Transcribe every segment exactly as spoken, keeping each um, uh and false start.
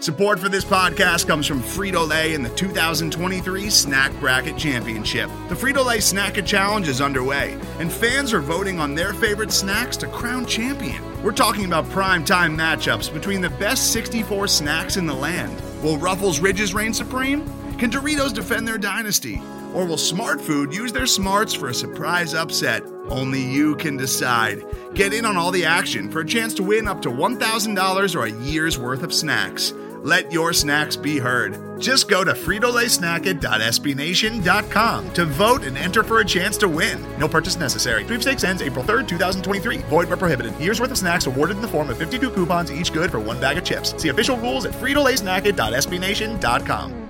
Support for this podcast comes from Frito-Lay and the two thousand twenty-three Snack Bracket Championship. The Frito-Lay Snack-A Challenge is underway, and fans are voting on their favorite snacks to crown champion. We're talking about prime-time matchups between the best sixty-four snacks in the land. Will Ruffles Ridges reign supreme? Can Doritos defend their dynasty? Or will Smart Food use their smarts for a surprise upset? Only you can decide. Get in on all the action for a chance to win up to one thousand dollars or a year's worth of snacks. Let your snacks be heard. Just go to Frito Lay Snack It dot S B Nation dot com to vote and enter for a chance to win. No purchase necessary. Sweepstakes ends April third, twenty twenty-three. Void where prohibited. Year's worth of snacks awarded in the form of fifty-two coupons, each good for one bag of chips. See official rules at Frito Lay Snack It dot S B Nation dot com.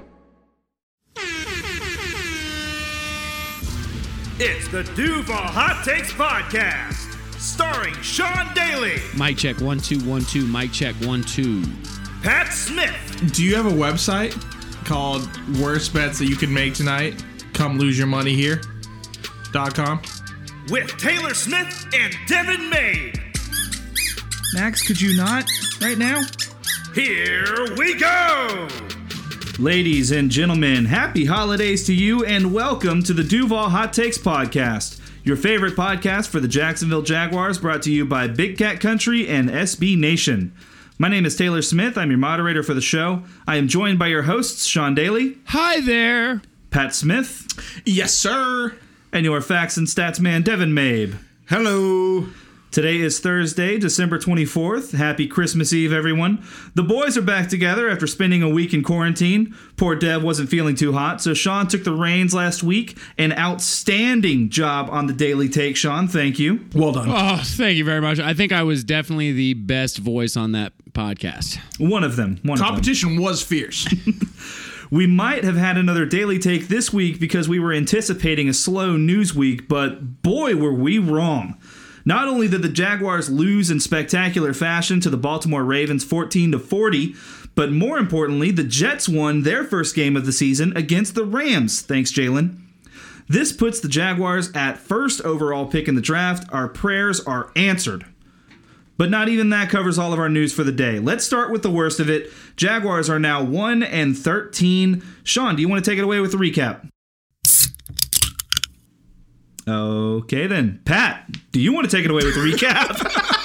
It's the Duval Hot Takes Podcast, starring Sean Daly. Mic check, one, two, one, two. Mic check, one, two. Pat Smith. Do you have a website called Worst Bets That You Can Make Tonight? Come lose your money here. Dot com. With Taylor Smith and Devin Mabe. Max, could you not right now? Here we go. Ladies and gentlemen, happy holidays to you and welcome to the Duval Hot Takes Podcast, your favorite podcast for the Jacksonville Jaguars, brought to you by Big Cat Country and S B Nation. My name is Taylor Smith. I'm your moderator for the show. I am joined by your hosts, Sean Daly. Hi there. Pat Smith. Yes, sir. And your facts and stats man, Devin Mabe. Hello. Today is Thursday, December twenty-fourth. Happy Christmas Eve, everyone. The boys are back together after spending a week in quarantine. Poor Dev wasn't feeling too hot, so Sean took the reins last week. An outstanding job on the Daily Take, Sean. Thank you. Well done. Oh, thank you very much. I think I was definitely the best voice on that podcast. One of them. One Competition of them. was fierce. We might have had another Daily Take this week because we were anticipating a slow news week, but boy, were we wrong. Not only did the Jaguars lose in spectacular fashion to the Baltimore Ravens fourteen to forty, but more importantly, the Jets won their first game of the season against the Rams. Thanks, Jalen. This puts the Jaguars at first overall pick in the draft. Our prayers are answered. But not even that covers all of our news for the day. Let's start with the worst of it. Jaguars are now one and thirteen. Sean, do you want to take it away with the recap? Okay, then. Pat, do you want to take it away with the recap?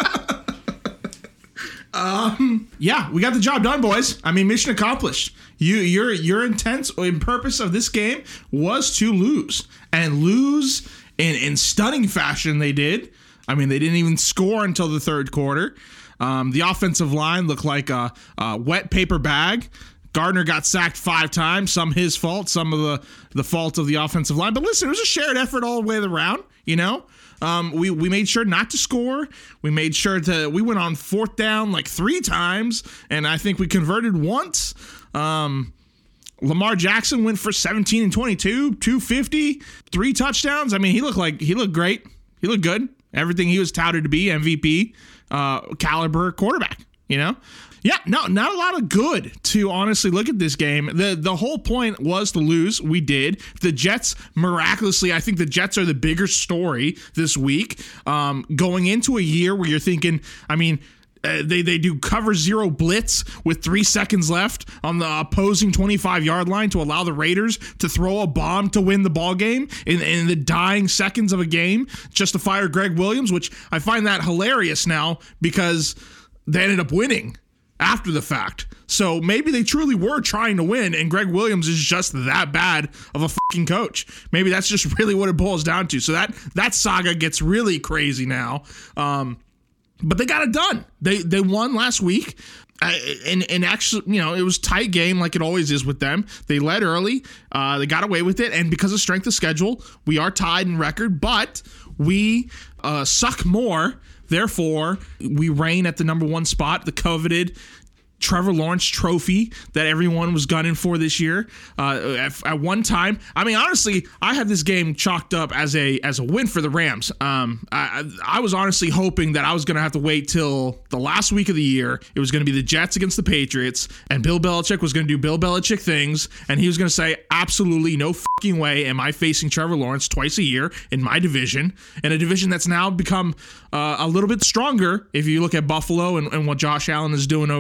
um, yeah, we got the job done, boys. I mean, mission accomplished. You, your, your intent and purpose of this game was to lose, and lose in, in stunning fashion. They did. I mean, they didn't even score until the third quarter. Um, the offensive line looked like a, a wet paper bag. Gardner got sacked five times, some his fault, some of the, the fault of the offensive line. But listen, it was a shared effort all the way around, you know? Um, we, we made sure not to score. We made sure to, we went on fourth down like three times, and I think we converted once. Um, Lamar Jackson went for seventeen and twenty-two, two fifty, three touchdowns. I mean, he looked like, he looked great. He looked good. Everything he was touted to be, M V P uh, caliber quarterback, you know? Yeah, no, not a lot of good to honestly look at this game. The the whole point was to lose. We did. The Jets, miraculously, I think the Jets are the bigger story this week. Um, going into a year where you're thinking, I mean, uh, they, they do cover zero blitz with three seconds left on the opposing twenty-five-yard line to allow the Raiders to throw a bomb to win the ball game in, in the dying seconds of a game just to fire Greg Williams, which I find that hilarious now because they ended up winning after the fact. So maybe they truly were trying to win, and Greg Williams is just that bad of a fucking coach. Maybe that's just really what it boils down to. So that that saga gets really crazy now. Um, but they got it done. They they won last week. Uh, and and actually, you know, it was a tight game like it always is with them. They led early. Uh, they got away with it. And because of strength of schedule, we are tied in record, but we uh, suck more. Therefore, we reign at the number one spot, the coveted Trevor Lawrence trophy that everyone was gunning for this year. Uh, at, at one time, I mean, honestly, I had this game chalked up as a as a win for the Rams. Um, I, I was honestly hoping that I was going to have to wait till the last week of the year. It was going to be the Jets against the Patriots, and Bill Belichick was going to do Bill Belichick things, and he was going to say, absolutely no fucking way am I facing Trevor Lawrence twice a year in my division, in a division that's now become uh, a little bit stronger if you look at Buffalo and, and what Josh Allen is doing over there.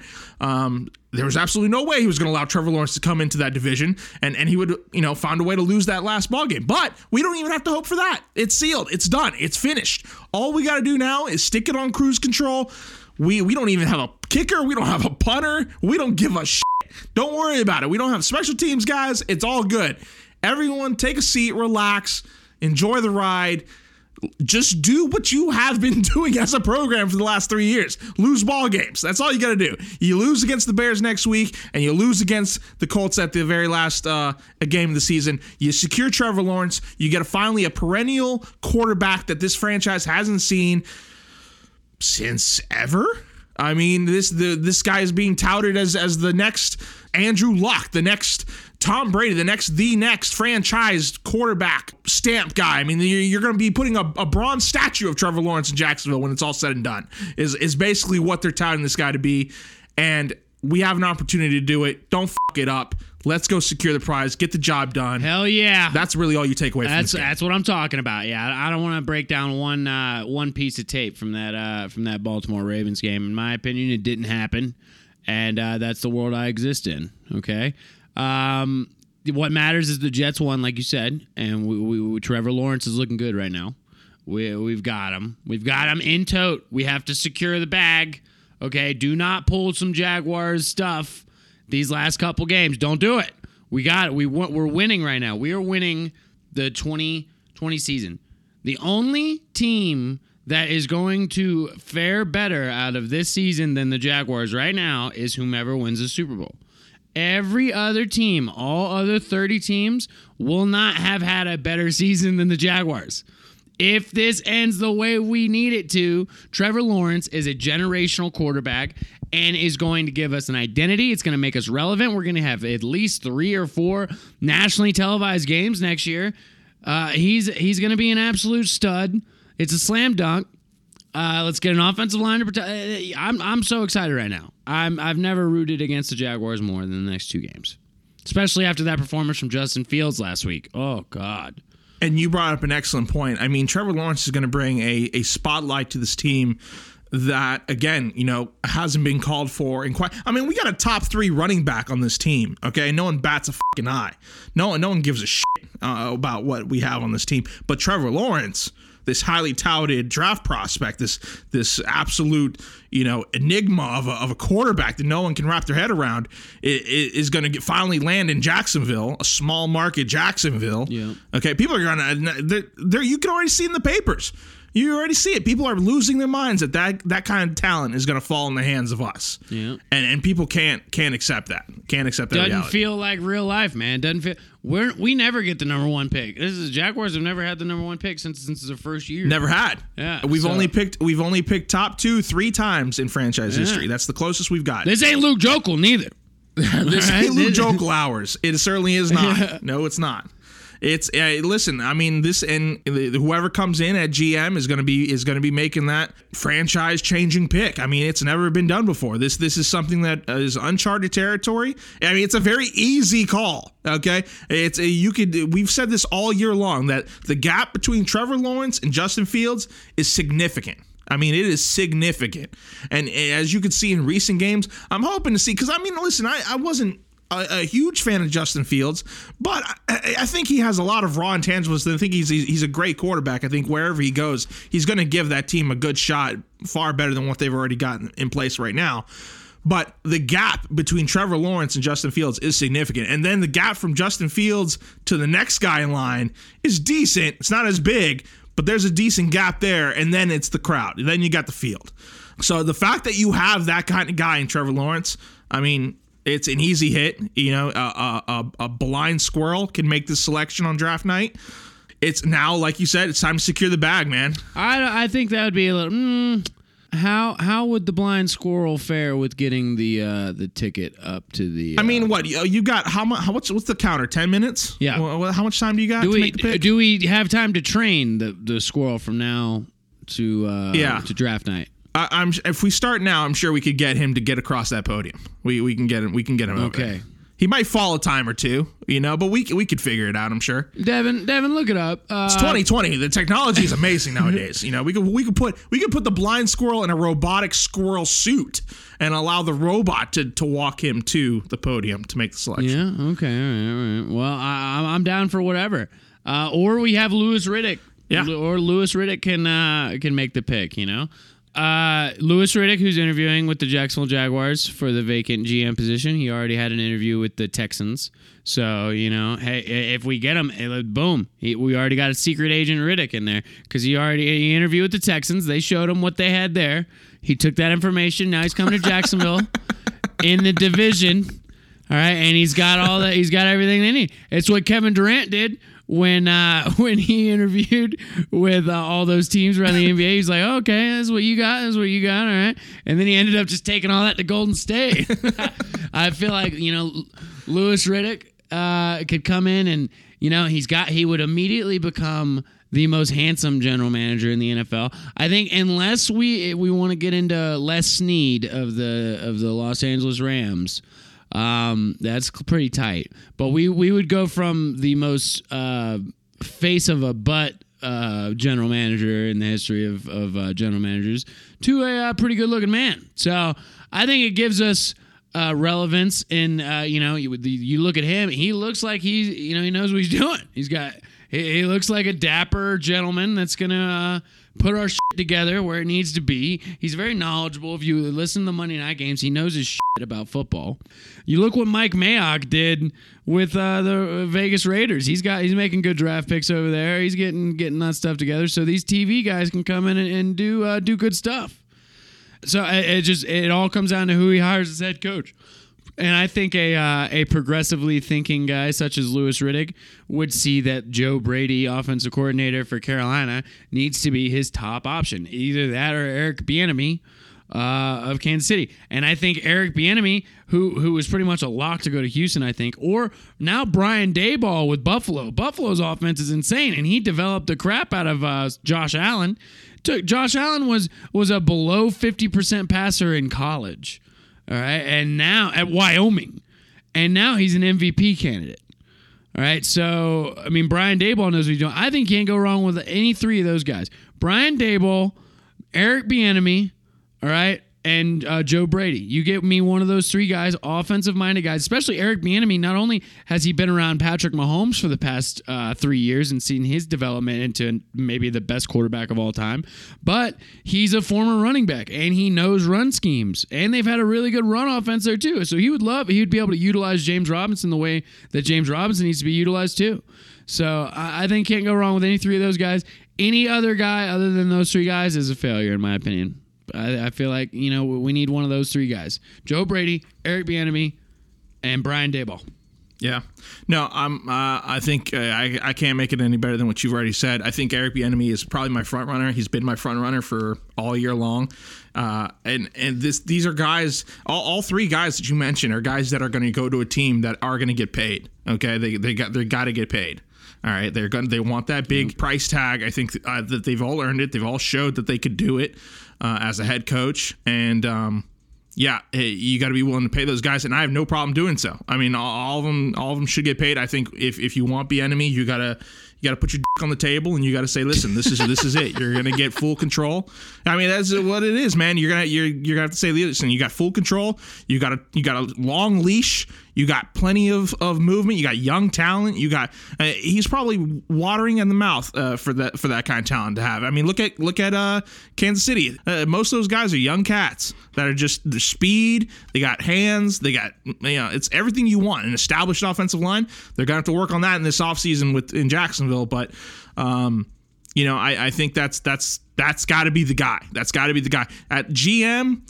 Um, there was absolutely no way he was going to allow Trevor Lawrence to come into that division and, and he would, you know, find a way to lose that last ball game. But we don't even have to hope for that. It's sealed. It's done. It's finished. All we got to do now is stick it on cruise control. We we don't even have a kicker. We don't have a punter. We don't give a shit. Don't worry about it. We don't have special teams guys. It's all good. Everyone take a seat, relax, enjoy the ride. Just do what you have been doing as a program for the last three years. Lose ball games. That's all you got to do. You lose against the Bears next week, and you lose against the Colts at the very last uh, game of the season. You secure Trevor Lawrence. You get a, finally a perennial quarterback that this franchise hasn't seen since ever. I mean, this the this guy is being touted as as the next Andrew Luck, the next Tom Brady, the next the next franchise quarterback stamp guy. I mean, you're, you're going to be putting a, a bronze statue of Trevor Lawrence in Jacksonville when it's all said and done. Is is basically what they're touting this guy to be, and we have an opportunity to do it. Don't fuck it up. Let's go secure the prize. Get the job done. Hell yeah. That's really all you take away from That's this game. that's what I'm talking about. Yeah, I don't want to break down one uh, one piece of tape from that uh, from that Baltimore Ravens game. In my opinion, it didn't happen, and uh, that's the world I exist in. Okay. Um, what matters is the Jets won, like you said, and we, we, we, Trevor Lawrence is looking good right now. We we've got him. We've got him in tote. We have to secure the bag. Okay. Do not pull some Jaguars stuff these last couple games. Don't do it. We got it. We we're winning right now. We are winning the twenty twenty season. The only team that is going to fare better out of this season than the Jaguars right now is whomever wins the Super Bowl. Every other team, all other thirty teams, will not have had a better season than the Jaguars. If this ends the way we need it to, Trevor Lawrence is a generational quarterback and is going to give us an identity. It's going to make us relevant. We're going to have at least three or four nationally televised games next year. Uh, he's he's going to be an absolute stud. It's a slam dunk. Uh, let's get an offensive line to protect. I'm I'm so excited right now. I'm I've never rooted against the Jaguars more than the next two games, especially after that performance from Justin Fields last week. Oh God. And you brought up an excellent point. I mean, Trevor Lawrence is going to bring a, a spotlight to this team that, again, you know, hasn't been called for in quite. I mean, we got a top three running back on this team. Okay, no one bats a fucking eye. No, no one gives a shit uh, about what we have on this team. But Trevor Lawrence, this highly touted draft prospect, this this absolute, you know, enigma of a, of a quarterback that no one can wrap their head around, is, is going to finally land in Jacksonville, a small market Jacksonville. Yeah. Okay, people are going to. There, you can already see in the papers. You already see it. People are losing their minds that that, that kind of talent is going to fall in the hands of us. Yeah. And and people can't can't accept that. Can't accept that Doesn't reality. feel like real life, man. Doesn't feel. We're we never get the number one pick. This is Jaguars have never had the number one pick since since their first year. Never had. Yeah. We've so. only picked we've only picked top two three times in franchise yeah. history. That's the closest we've got. This ain't Luke Jokel neither. This ain't Luke Jokel hours. It certainly is not. Yeah. No, it's not. It's uh, listen. I mean, this and whoever comes in at G M is going to be is going to be making that franchise changing pick. I mean, it's never been done before. This this is something that is uncharted territory. I mean, it's a very easy call. Okay, it's a, you could. We've said this all year long that the gap between Trevor Lawrence and Justin Fields is significant. I mean, it is significant, and as you can see in recent games, I'm hoping to see because I mean, listen, I, I wasn't. A, a huge fan of Justin Fields, but I, I think he has a lot of raw intangibles. I think he's he's a great quarterback. I think wherever he goes, he's going to give that team a good shot, far better than what they've already gotten in place right now. But the gap between Trevor Lawrence and Justin Fields is significant. And then the gap from Justin Fields to the next guy in line is decent. It's not as big, but there's a decent gap there. And then it's the crowd. And then you got the field. So the fact that you have that kind of guy in Trevor Lawrence, I mean, it's an easy hit. You know, a, a, a blind squirrel can make this selection on draft night. It's now, like you said, it's time to secure the bag, man. I, I think that would be a little. Mm, how how would the blind squirrel fare with getting the uh, the ticket up to the? Uh, I mean, what you got? How much? How what's what's the counter? Ten minutes? Yeah. Well, how much time do you got do to we, make the pick? Do we have time to train the the squirrel from now to uh, yeah. to draft night? I, I'm if we start now, I'm sure we could get him to get across that podium. We we can get him. We can get him. Okay. Over. He might fall a time or two, you know, but we we could figure it out, I'm sure. Devin, Devin, look it up. Uh, It's twenty twenty. The technology is amazing nowadays. You know, we could we could put we could put the blind squirrel in a robotic squirrel suit and allow the robot to, to walk him to the podium to make the selection. Yeah. Okay. All right. All right. Well, I, I'm I'm down for whatever. Uh, or we have Louis Riddick. Yeah. Or Louis Riddick can uh, can make the pick. You know. Uh, Louis Riddick, who's interviewing with the Jacksonville Jaguars for the vacant G M position. He already had an interview with the Texans. So, you know, hey, if we get him, boom, he, we already got a secret agent Riddick in there because he already he interviewed with the Texans. They showed him what they had there. He took that information. Now he's coming to Jacksonville in the division. All right, and he's got all that. He's got everything they need. It's what Kevin Durant did when uh, when he interviewed with uh, all those teams around the N B A. He's like, okay, that's what you got. That's what you got. All right, and then he ended up just taking all that to Golden State. I feel like, you know, Louis Riddick uh, could come in and, you know, he's got he would immediately become the most handsome general manager in the N F L. I think unless we we want to get into Les Snead of the of the Los Angeles Rams. Um, that's pretty tight. But we, we would go from the most uh, face of a butt uh, general manager in the history of, of uh, general managers to a uh, pretty good looking man. So I think it gives us uh, relevance in, uh, you know, you, you look at him, he looks like he's, you know, he knows what he's doing. He's got, he, he looks like a dapper gentleman that's going to uh, put our shit together where it needs to be. He's very knowledgeable. If you listen to the Monday night games, he knows his shit about football. You look what Mike Mayock did with uh, the Vegas Raiders. He's got he's making good draft picks over there. He's getting getting that stuff together so these T V guys can come in and, and do uh, do good stuff. So it, it just it all comes down to who he hires as head coach. And I think a uh, a progressively thinking guy such as Louis Riddick would see that Joe Brady, offensive coordinator for Carolina, needs to be his top option. Either that or Eric Bieniemy uh, of Kansas City. And I think Eric Bieniemy, who who was pretty much a lock to go to Houston, I think, or now Brian Daboll with Buffalo. Buffalo's offense is insane, and he developed the crap out of uh, Josh Allen. Took, Josh Allen was was a below fifty percent passer in college. All right, and now at Wyoming, and now he's an M V P candidate. All right, so I mean, Brian Daboll knows what he's doing. I think you can't go wrong with any three of those guys: Brian Daboll, Eric Bieniemy, all right, and uh, Joe Brady. You get me one of those three guys, offensive-minded guys, especially Eric Bieniemy. Not only has he been around Patrick Mahomes for the past uh, three years and seen his development into maybe the best quarterback of all time, but he's a former running back, and he knows run schemes, and they've had a really good run offense there too. So he would love, he would be able to utilize James Robinson the way that James Robinson needs to be utilized too. So I, I think can't go wrong with any three of those guys. Any other guy other than those three guys is a failure, in my opinion. I, I feel like, you know, we need one of those three guys: Joe Brady, Eric Bieniemy, and Brian Daboll. Yeah. No, I'm. Uh, I think uh, I, I can't make it any better than what you've already said. I think Eric Bieniemy is probably my front runner. He's been my front runner for all year long. Uh, and and this these are guys. All, all three guys that you mentioned are guys that are going to go to a team that are going to get paid. Okay, they they got they got to get paid. All right, they're going. They want that big price tag. I think uh, that they've all earned it. They've all showed that they could do it uh, as a head coach. And um, yeah, hey, you got to be willing to pay those guys. And I have no problem doing so. I mean, all, all of them, all of them should get paid. I think if if you want Bieniemy, you gotta you gotta put your dick on the table and you gotta say, listen, this is this is it. You're gonna get full control. I mean, that's what it is, man. You're gonna you're you're gonna have to say, listen, you got full control. You got a you got a long leash. You got plenty of, of movement. You got young talent. You got uh, he's probably watering in the mouth uh, for that for that kind of talent to have. I mean, look at look at uh, Kansas City. Uh, most of those guys are young cats that are just the speed. They got hands. They got, you know, it's everything you want. An established offensive line. They're gonna have to work on that in this offseason with in Jacksonville. But um, you know, I, I think that's that's that's got to be the guy. That's got to be the guy at G M.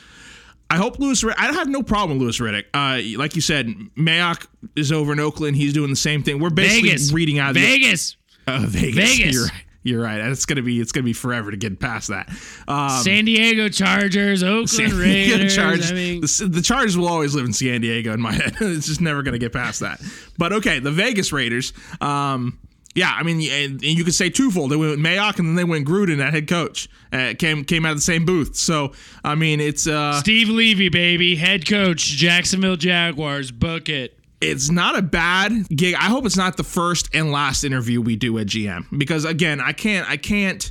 I hope Louis. I have no problem with Louis Riddick. Uh, like you said, Mayock is over in Oakland. He's doing the same thing. We're basically Vegas. reading out of Vegas. The, uh, Vegas. Vegas. You're right. You're right. It's gonna be. It's gonna be forever to get past that. Um, San Diego Chargers, Oakland San Diego Raiders. Chargers. I mean, the, the Chargers will always live in San Diego in my head. It's just never gonna get past that. But okay, the Vegas Raiders. Um, Yeah, I mean, and you could say twofold. They went with Mayock, and then they went Gruden at head coach. Uh, came came out of the same booth. So, I mean, it's uh, Steve Levy, baby, head coach, Jacksonville Jaguars. Book it. it's not a bad gig. I hope it's not the first and last interview we do at G M, because again, I can't I can't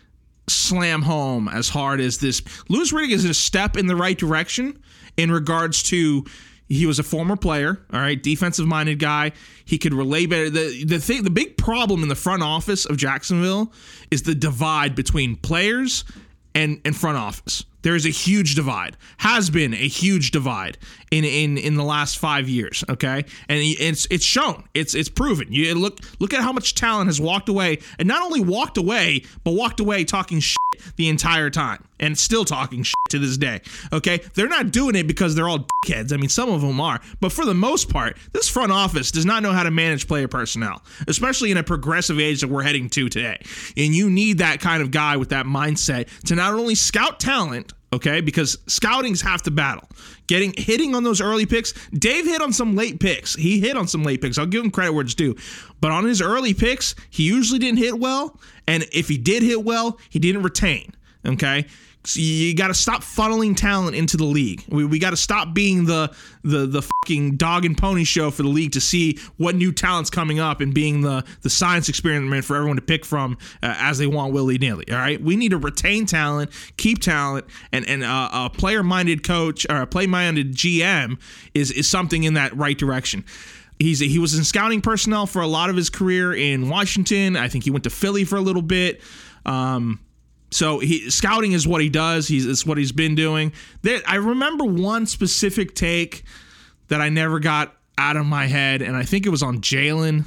slam home as hard as this. Louis Riddick is a step in the right direction in regards to he was a former player, all right, defensive-minded guy. He could relay better. The the thing, the big problem in the front office of Jacksonville is the divide between players and, and front office. There is a huge divide, has been a huge divide in in, in the last five years. Okay, and it's it's shown, it's it's proven. You look look at how much talent has walked away, and not only walked away, but walked away talking shit the entire time, and still talking shit to this day. Okay, they're not doing it because they're all dickheads. I mean, some of them are, but for the most part, this front office does not know how to manage player personnel, especially in a progressive age that we're heading to today. And you need that kind of guy with that mindset to not only scout talent. Okay, because scouting's half the battle. Getting hitting on those early picks. Dave hit on some late picks. He hit on some late picks. I'll give him credit where it's due. But on his early picks, he usually didn't hit well. And if he did hit well, he didn't retain. Okay, so you got to stop funneling talent into the league. We we got to stop being the the the fucking dog and pony show for the league to see what new talent's coming up and being the the science experiment for everyone to pick from uh, as they want willy nilly. All right, we need to retain talent, keep talent, and and uh, a player minded coach or a play minded G M is is something in that right direction. He's a, he was in scouting personnel for a lot of his career in Washington. I think he went to Philly for a little bit. Um, So he scouting is what he does. He's it's what he's been doing. There, I remember one specific take that I never got out of my head, and I think it was on Jalen.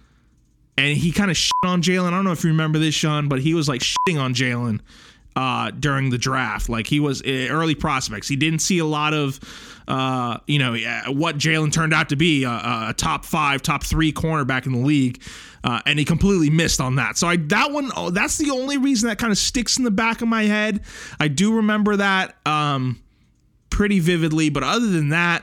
And he kind of shit on Jalen. I don't know if you remember this, Sean, but he was like shitting on Jalen uh, during the draft. Like he was uh, early prospects. He didn't see a lot of, uh, you know, what Jalen turned out to be a, a top five, top three cornerback in the league. Uh, and he completely missed on that. So I that one, oh, that's the only reason that kind of sticks in the back of my head. I do remember that um, pretty vividly. But other than that,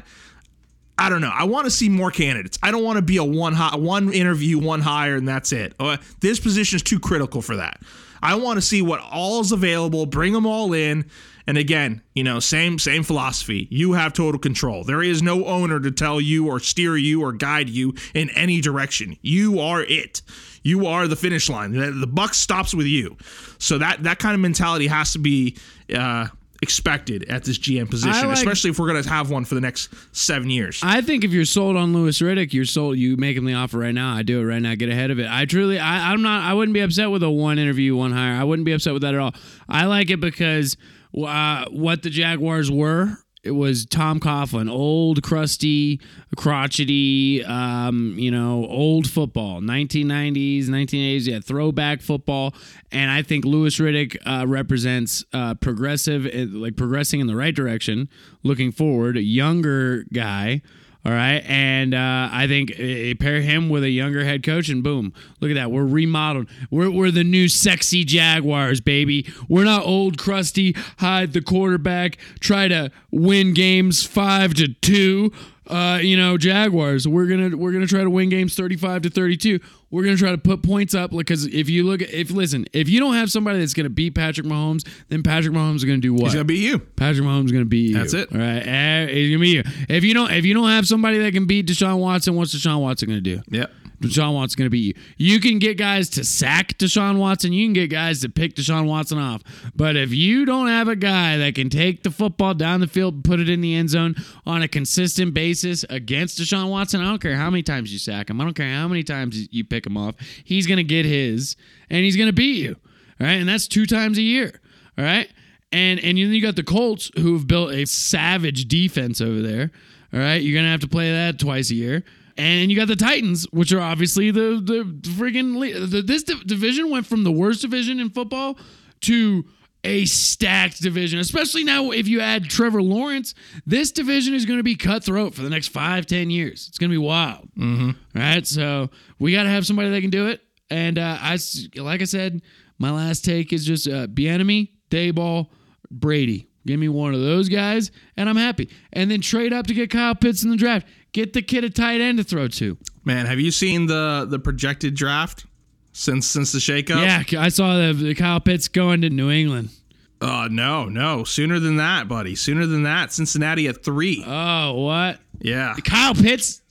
I don't know. I want to see more candidates. I don't want to be a one high, one interview, one hire, and that's it. Uh, this position is too critical for that. I want to see what all is available, bring them all in. And again, you know, same same philosophy. You have total control. There is no owner to tell you or steer you or guide you in any direction. You are it. You are the finish line. The, the buck stops with you. So that that kind of mentality has to be uh, expected at this G M position, like, especially if we're going to have one for the next seven years. I think if you're sold on Louis Riddick, you're sold. You make him the offer right now. I do it right now. Get ahead of it. I truly, I, I'm not. I wouldn't be upset with a one interview, one hire. I wouldn't be upset with that at all. I like it because. Uh, what the Jaguars were, it was Tom Coughlin, old, crusty, crotchety, um, you know, old football, nineteen nineties, nineteen eighties, yeah, throwback football. And I think Louis Riddick uh, represents uh, progressive, like progressing in the right direction, looking forward, a younger guy. All right, and uh, I think uh, pair him with a younger head coach, and boom, look at that. We're remodeled. We're we're the new sexy Jaguars, baby. We're not old, crusty, hide the quarterback, try to win games five to two. Uh, you know, Jaguars. We're gonna we're gonna try to win games thirty-five to thirty-two. We're gonna try to put points up because if you look at if listen, if you don't have somebody that's gonna beat Patrick Mahomes, then Patrick Mahomes is gonna do what? He's gonna beat you. Patrick Mahomes is gonna beat you. That's it. All right, uh, he's gonna beat you. If you don't if you don't have somebody that can beat Deshaun Watson, what's Deshaun Watson gonna do? Yep. Deshaun Watson's going to beat you. You can get guys to sack Deshaun Watson. You can get guys to pick Deshaun Watson off. But if you don't have a guy that can take the football down the field and put it in the end zone on a consistent basis against Deshaun Watson, I don't care how many times you sack him. I don't care how many times you pick him off. He's going to get his, and he's going to beat you. All right, and that's two times a year. All right, and and you, you got the Colts who've built a savage defense over there. All right, you're going to have to play that twice a year. And you got the Titans, which are obviously the the friggin' the, this division went from the worst division in football to a stacked division. Especially now, if you add Trevor Lawrence, this division is going to be cutthroat for the next five, ten years. It's going to be wild. Mm-hmm. Right, so we got to have somebody that can do it. And uh, I, like I said, my last take is just uh, Bieniemy, Daboll, Brady. Give me one of those guys, and I'm happy. And then trade up to get Kyle Pitts in the draft. Get the kid a tight end to throw to. Man, have you seen the the projected draft since since the shakeup? Yeah, I saw the, the Kyle Pitts going to New England. Uh, no, no. Sooner than that, buddy. Sooner than that. Cincinnati at three. Oh, what? Yeah. Kyle Pitts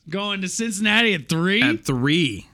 Going to Cincinnati at three? At three.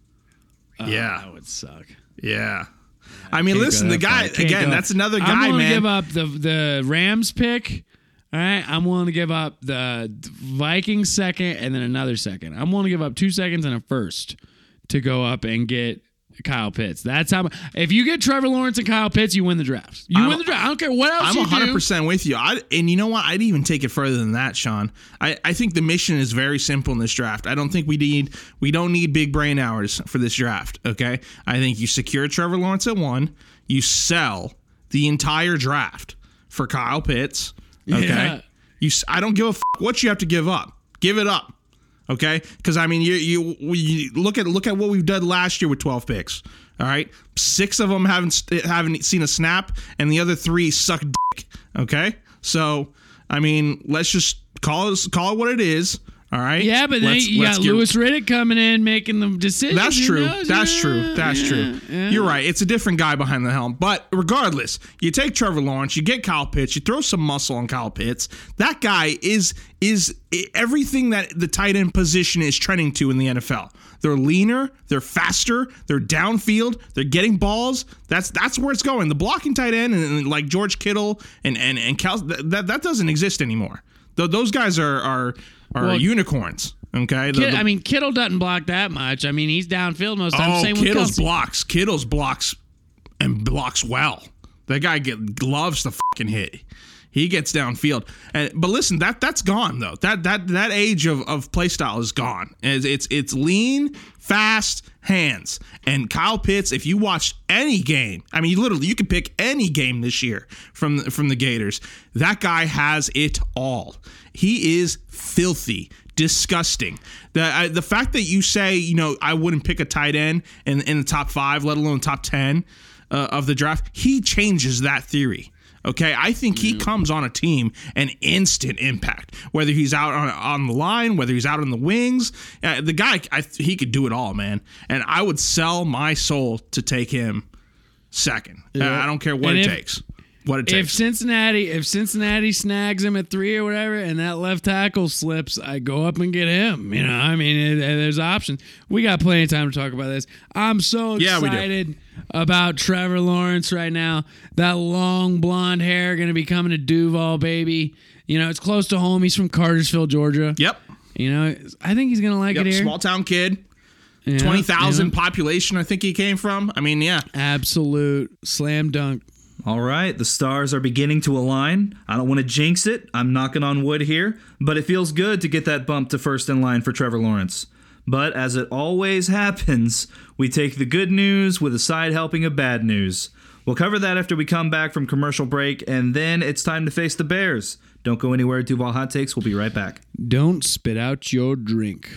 Oh, yeah. That would suck. Yeah. I mean, Can't listen, go the that guy, far. Can't again, go- that's another I'm guy, willing man. to give up the, the Rams pick. All right. I'm willing to give up the Vikings second and then another second. I'm willing to give up two seconds and a first to go up and get Kyle Pitts. That's how. If you get Trevor Lawrence and Kyle Pitts, you win the draft. You I'm- win the draft. I don't care what else I'm you one hundred do. percent with you. I, and you know what? I'd even take it further than that, Sean. I, I think the mission is very simple in this draft. I don't think we need we don't need big brain hours for this draft, okay? I think you secure Trevor Lawrence at one, you sell the entire draft for Kyle Pitts, okay? Yeah. You s- I don't give a f- what you have to give up. Give it up. Okay, because I mean, you you we look at look at what we've done last year with twelve picks. All right, six of them haven't haven't seen a snap, and the other three suck dick. Okay, so I mean, let's just call it call it what it is. All right. Yeah, but then Let's- you let's got get- Lewis Riddick coming in making the decisions. That's Who true. knows? That's Yeah, true. That's yeah, true. yeah. You're right. It's a different guy behind the helm. But regardless, you take Trevor Lawrence, you get Kyle Pitts, you throw some muscle on Kyle Pitts. That guy is is everything that the tight end position is trending to in the N F L. They're leaner, they're faster, they're downfield, they're getting balls. That's that's where it's going. The blocking tight end and, and like George Kittle and and and Cal, that that doesn't exist anymore. Th- those guys are are are Well, unicorns. Okay. The- Kid, the- I mean, Kittle doesn't block that much. I mean, he's downfield most of the time. Oh, Same with Kittle's Kelsey. blocks. Kittle's blocks and blocks well. That guy get loves the fucking hit. He gets downfield. And, but listen, that that's gone though. That that that age of, of play style is gone. It's, it's it's lean, fast hands. And Kyle Pitts, if you watch any game, I mean, you literally you can pick any game this year from the, from the Gators. That guy has it all. He is filthy. Disgusting. The I, the fact that you say, you know, I wouldn't pick a tight end in, in the top five, let alone top ten uh, of the draft, he changes that theory. Okay, I think he comes on a team an instant impact. Whether he's out on, on the line, whether he's out on the wings, uh, the guy, I, he could do it all, man. And I would sell my soul to take him second. Uh, I don't care what And it if- takes. What it If takes. Cincinnati, if Cincinnati snags him at three or whatever, and that left tackle slips, I go up and get him. You know, I mean, it, it- there's options. We got plenty of time to talk about this. I'm so Yeah, we do. excited about Trevor Lawrence right now. That long blonde hair going to be coming to Duval, baby. You know, it's close to home. He's from Cartersville, Georgia. Yep. You know, I think he's going to like Yep. it here. Small town kid. Yeah, twenty thousand yeah. population, I think he came from. I mean, yeah. Absolute slam dunk. All right, the stars are beginning to align. I don't want to jinx it. I'm knocking on wood here, but it feels good to get that bump to first in line for Trevor Lawrence. But as it always happens, we take the good news with a side helping of bad news. We'll cover that after we come back from commercial break, and then it's time to face the Bears. Don't go anywhere. Duval Hot Takes. We'll be right back. Don't spit out your drink.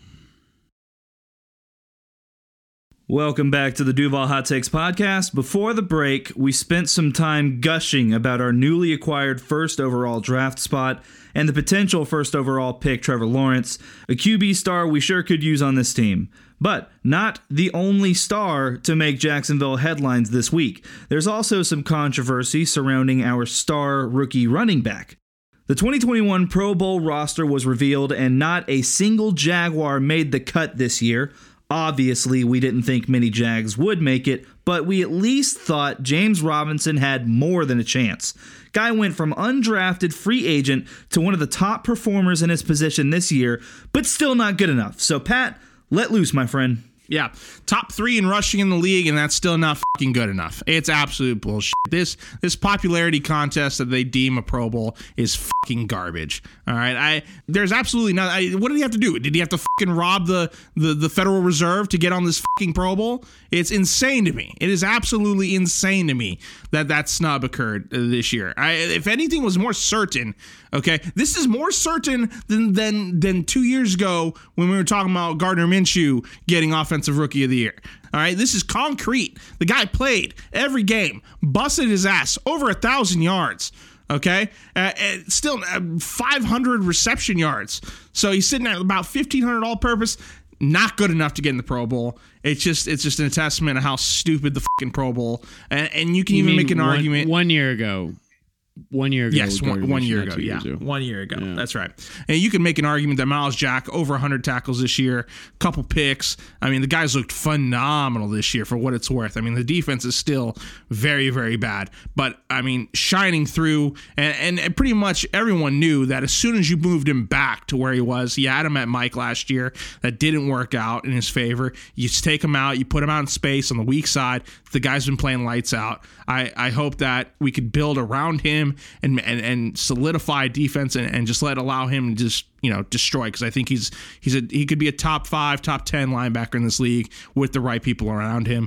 Welcome back to the Duval Hot Takes podcast. Before the break, we spent some time gushing about our newly acquired first overall draft spot and the potential first overall pick, Trevor Lawrence, a Q B star we sure could use on this team. But not the only star to make Jacksonville headlines this week. There's also some controversy surrounding our star rookie running back. The twenty twenty-one Pro Bowl roster was revealed, and not a single Jaguar made the cut this year. Obviously, we didn't think many Jags would make it, but we at least thought James Robinson had more than a chance. Guy went from undrafted free agent to one of the top performers in his position this year, but still not good enough. So, Pat, let loose, my friend. Yeah, top three in rushing in the league, and that's still not fucking good enough. It's absolute bullshit. This this popularity contest that they deem a Pro Bowl is fucking garbage. All right, I there's absolutely not. I, what did he have to do? Did he have to fucking rob the, the the Federal Reserve to get on this fucking Pro Bowl? It's insane to me. It is absolutely insane to me that that snub occurred this year. I, if anything was more certain, okay, this is more certain than than than two years ago when we were talking about Gardner Minshew getting offensive rookie of the year. All right, this is concrete. The guy played every game, busted his ass, over a thousand yards. Okay, uh, and still uh, five hundred reception yards. So he's sitting at about fifteen hundred all-purpose. Not good enough to get in the Pro Bowl. It's just it's just an testament of how stupid the fucking Pro Bowl. And, and you can You even mean make an one, argument. One year ago, One year ago. Yes, with one, Gardner one Minshew, year not ago. two Yeah, years ago. one year ago. Yeah. That's right. And you can make an argument that Miles Jack over one hundred tackles this year, couple picks. I mean, the guys looked phenomenal this year for what it's worth. I mean, the defense is still very, very bad, but I mean, shining through, and, and pretty much everyone knew that as soon as you moved him back to where he was, you had him at Mike last year. That didn't work out in his favor. You just take him out, you put him out in space on the weak side. The guy's been playing lights out. I, I hope that we could build around him and and, and solidify defense and, and just let allow him to just, you know, destroy, because I think he's he's a he could be a top five, top ten linebacker in this league with the right people around him.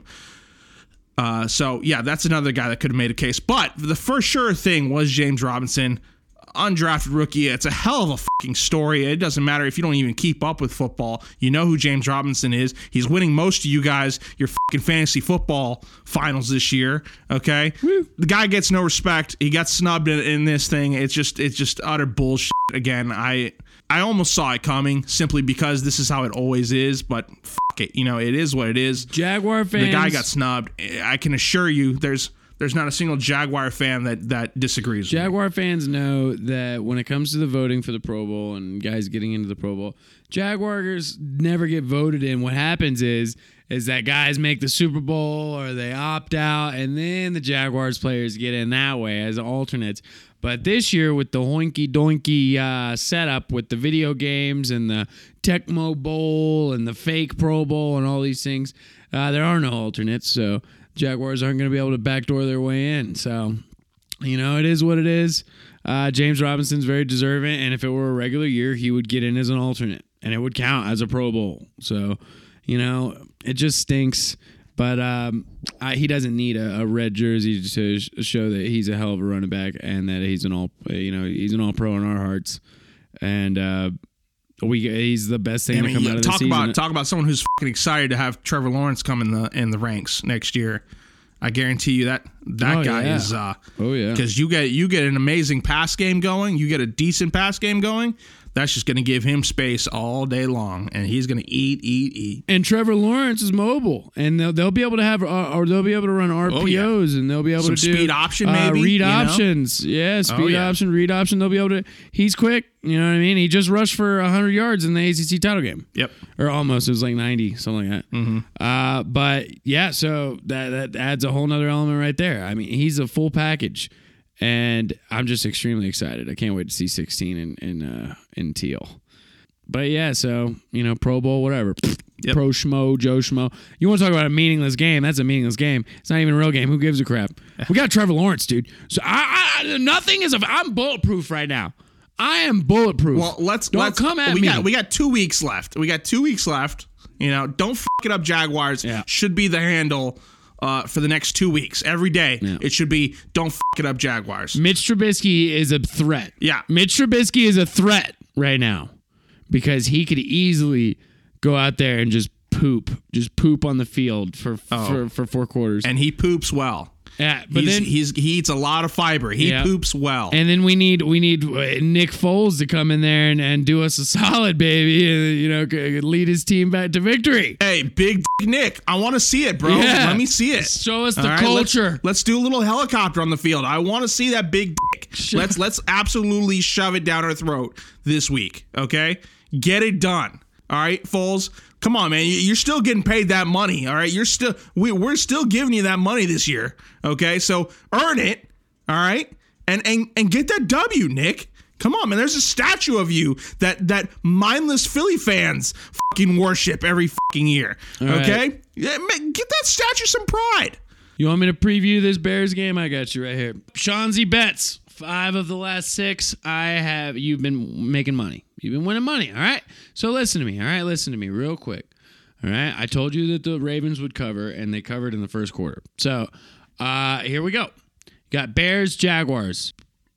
Uh, so yeah, that's another guy that could have made a case. But the first sure thing was James Robinson. Undrafted rookie. It's a hell of a fucking story. It doesn't matter if you don't even keep up with football. You know who James Robinson is. He's winning most of you guys your fucking fantasy football finals this year. Okay, Woo. The guy gets no respect. He got snubbed in, in this thing. It's just it's just utter bullshit. Again, I I almost saw it coming simply because this is how it always is. But fuck it, you know it is what it is. Jaguar fans. The guy got snubbed. I can assure you, there's. There's not a single Jaguar fan that, that disagrees with Jaguar me. fans know that when it comes to the voting for the Pro Bowl and guys getting into the Pro Bowl, Jaguars never get voted in. What happens is is that guys make the Super Bowl or they opt out, and then the Jaguars players get in that way as alternates. But this year with the hoinky doinky uh, setup with the video games and the Tecmo Bowl and the fake Pro Bowl and all these things, uh, there are no alternates. So Jaguars aren't going to be able to backdoor their way in. So, you know, it is what it is. Uh, James Robinson's very deserving, and if it were a regular year, he would get in as an alternate, and it would count as a Pro Bowl. So, you know, it just stinks. But um, I, he doesn't need a, a red jersey to sh- show that he's a hell of a running back and that he's an all, you know, he's an all pro in our hearts. And uh, we he's the best thing I to mean, come yeah, out of talk the season. about talk about someone who's fucking excited to have Trevor Lawrence come in the in the ranks next year. I guarantee you that that Oh, guy yeah. is. Uh, Oh, yeah. Because you get you get an amazing pass game going, you get a decent pass game going. That's just going to give him space all day long, and he's going to eat, eat, eat. And Trevor Lawrence is mobile, and they'll, they'll be able to have, uh, or they'll be able to run R P Os, Oh, yeah. and they'll be able Some to do speed option, uh, maybe, read you know? options. Yeah, speed yeah. option, read option. They'll be able to. He's quick. You know what I mean? He just rushed for one hundred yards in the A C C title game. Yep. Or almost. It was like ninety, something like that. Mm-hmm. Uh, but yeah, so that that adds a whole nother element right there. I mean, he's a full package, and I'm just extremely excited. I can't wait to see sixteen in in uh, in teal. But yeah, so, you know, Pro Bowl, whatever. Yep. Pro Schmo, Joe Schmo. You want to talk about a meaningless game? That's a meaningless game. It's not even a real game. Who gives a crap? We got Trevor Lawrence, dude. So I, I nothing is. A, I'm bulletproof right now. I am bulletproof. Well, let's don't let's, come at we me. Got, we got two weeks left. We got two weeks left. You know, don't fuck it up, Jaguars. Yeah. Should be the handle uh, for the next two weeks. Every day, Yeah. it should be don't fuck it up, Jaguars. Mitch Trubisky is a threat. Yeah. Mitch Trubisky is a threat right now because he could easily go out there and just poop, just poop on the field for Oh. for, for four quarters. And he poops well. yeah, but he's, then he's he eats a lot of fiber. He Yeah. poops well. And then we need we need uh, Nick Foles to come in there and, and do us a solid, baby, and you know c- lead his team back to victory. Hey, Big Dick Nick, I want to see it, bro. Yeah. Let me see it. Show us the All right, culture. Let's, let's do a little helicopter on the field. I want to see that big dick. Let's let's absolutely shove it down our throat this week. Okay, get it done. All right, Foles. Come on, man. You're still getting paid that money. All right, you're still we we're still giving you that money this year. Okay, so earn it. All right, and and and get that W, Nick. Come on, man. There's a statue of you that that mindless Philly fans fucking worship every fucking year. All right. Okay, yeah, man, get that statue some pride. You want me to preview this Bears game? I got you right here. Shanzi bets. Five of the last six, I have. You've been making money. You've been winning money. All right. So listen to me. All right. Listen to me real quick. All right. I told you that the Ravens would cover, and they covered in the first quarter. So uh, here we go. Got Bears, Jaguars.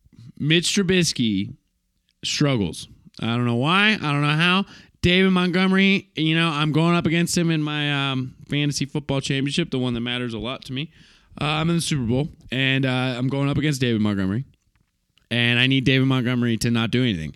Mitch Trubisky struggles. I don't know why. I don't know how. David Montgomery, you know, I'm going up against him in my um, fantasy football championship, the one that matters a lot to me. Uh, I'm in the Super Bowl, and uh, I'm going up against David Montgomery. And I need David Montgomery to not do anything.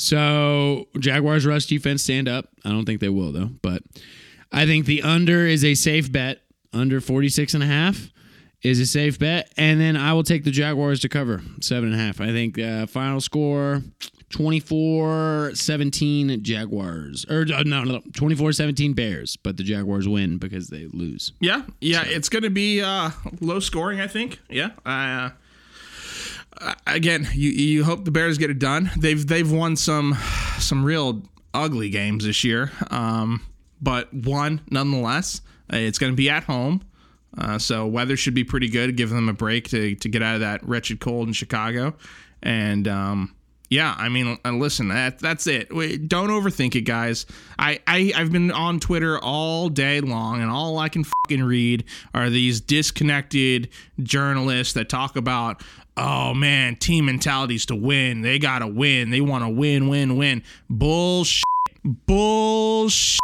So Jaguars rush defense stand up. I don't think they will, though. But I think the under is a safe bet. Under forty-six and a half is a safe bet. And then I will take the Jaguars to cover seven and a half. I think uh, final score twenty-four seventeen Jaguars. Or uh, no, no, twenty-four seventeen Bears. But the Jaguars win because they lose. Yeah, yeah, so. It's going to be uh, low scoring, I think. Yeah. Uh, again, you you hope the Bears get it done. They've they've won some some real ugly games this year, um, but won nonetheless. It's going to be at home. Uh, so weather should be pretty good, give them a break to, to get out of that wretched cold in Chicago. And, um, yeah, I mean, listen, that, that's it. Don't overthink it, guys. I, I, I've been on Twitter all day long, and all I can fucking read are these disconnected journalists that talk about, oh, man, team mentality's to win. They got to win. They want to win, win, win. Bullshit. Bullshit.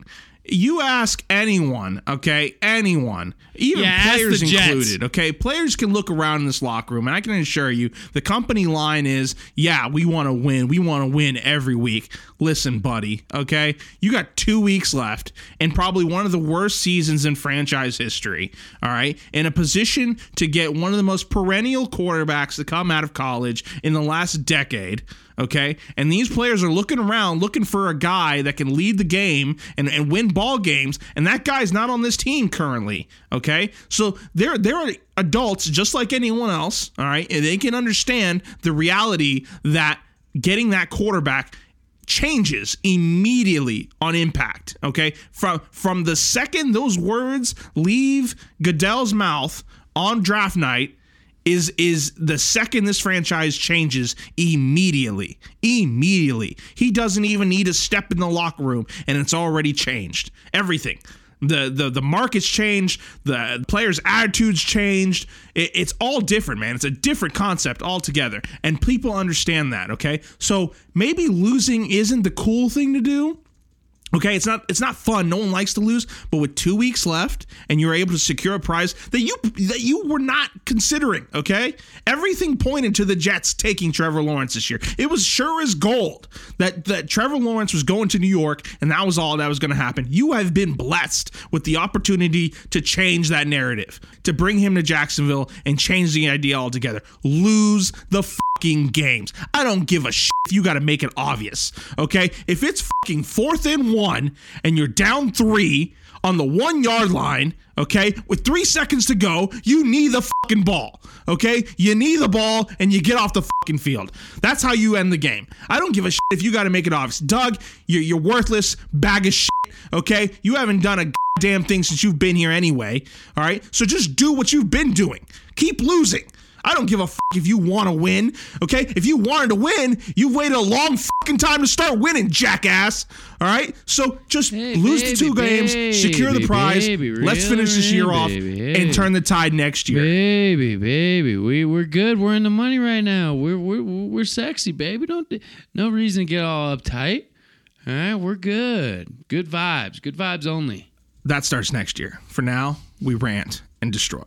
You ask anyone, okay, anyone, even yeah, players included, Jets. okay, players can look around in this locker room, and I can assure you the company line is, yeah, we want to win. We want to win every week. Listen, buddy, okay, you got two weeks left and probably one of the worst seasons in franchise history, all right, in a position to get one of the most perennial quarterbacks to come out of college in the last decade. Okay, and these players are looking around, looking for a guy that can lead the game and, and win ball games, and that guy's not on this team currently. Okay, so they're they're adults just like anyone else. All right, and they can understand the reality that getting that quarterback changes immediately on impact. Okay, from from the second those words leave Goodell's mouth on draft night. Is is the second this franchise changes immediately. Immediately. He doesn't even need to step in the locker room, and it's already changed. Everything. The the the market's changed. The players' attitudes changed. It, it's all different, man. It's a different concept altogether, and people understand that, okay? So maybe losing isn't the cool thing to do. Okay, it's not it's not fun. No one likes to lose, but with two weeks left and you're able to secure a prize that you that you were not considering, okay? Everything pointed to the Jets taking Trevor Lawrence this year. It was sure as gold that, that Trevor Lawrence was going to New York, and that was all that was going to happen. You have been blessed with the opportunity to change that narrative, to bring him to Jacksonville and change the idea altogether. Lose the fucking games. I don't give a shit if you got to make it obvious, okay? If it's fucking fourth and one and you're down three on the one yard line, okay, with three seconds to go, you need the fucking ball, okay? You need the ball and you get off the fucking field. That's how you end the game. I don't give a shit if you got to make it obvious. Doug, you're, you're worthless bag of shit, okay? You haven't done a goddamn thing since you've been here anyway, all right? So just do what you've been doing. Keep losing. I don't give a fuck if you want to win, okay? If you wanted to win, you waited a long fucking time to start winning, jackass. All right? So just hey, lose baby, the two games, baby, secure the prize. baby, Let's finish this year baby, off baby. and turn the tide next year. Baby, baby, we we're good. We're in the money right now. We're we're we're sexy, baby. Don't no reason to get all uptight. All right, we're good. Good vibes. Good vibes only. That starts next year. For now, we rant and destroy.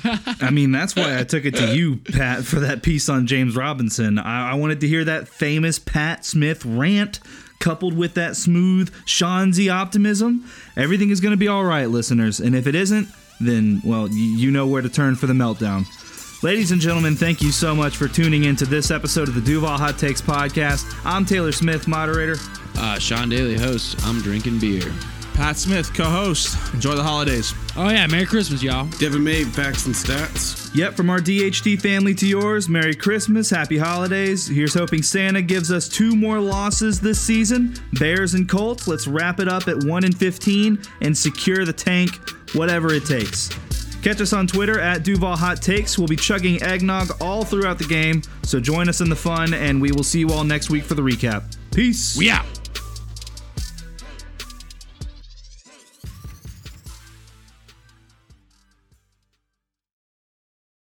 I mean, that's why I took it to you, Pat, for that piece on James Robinson. I, I wanted to hear that famous Pat Smith rant coupled with that smooth Sean-Z optimism. Everything is going to be all right, listeners. And if it isn't, then, well, y- you know where to turn for the meltdown. Ladies and gentlemen, thank you so much for tuning in to this episode of the Duval Hot Takes podcast. I'm Taylor Smith, moderator. Uh, Sean Daly, host. I'm drinking beer. Pat Smith, co-host. Enjoy the holidays. Oh, yeah. Merry Christmas, y'all. Devin May, facts and stats. Yep, from our D H T family to yours, Merry Christmas, Happy Holidays. Here's hoping Santa gives us two more losses this season. Bears and Colts, let's wrap it up at one and fifteen and secure the tank, whatever it takes. Catch us on Twitter at Duval Hot Takes. We'll be chugging eggnog all throughout the game, so join us in the fun, and we will see you all next week for the recap. Peace. We out.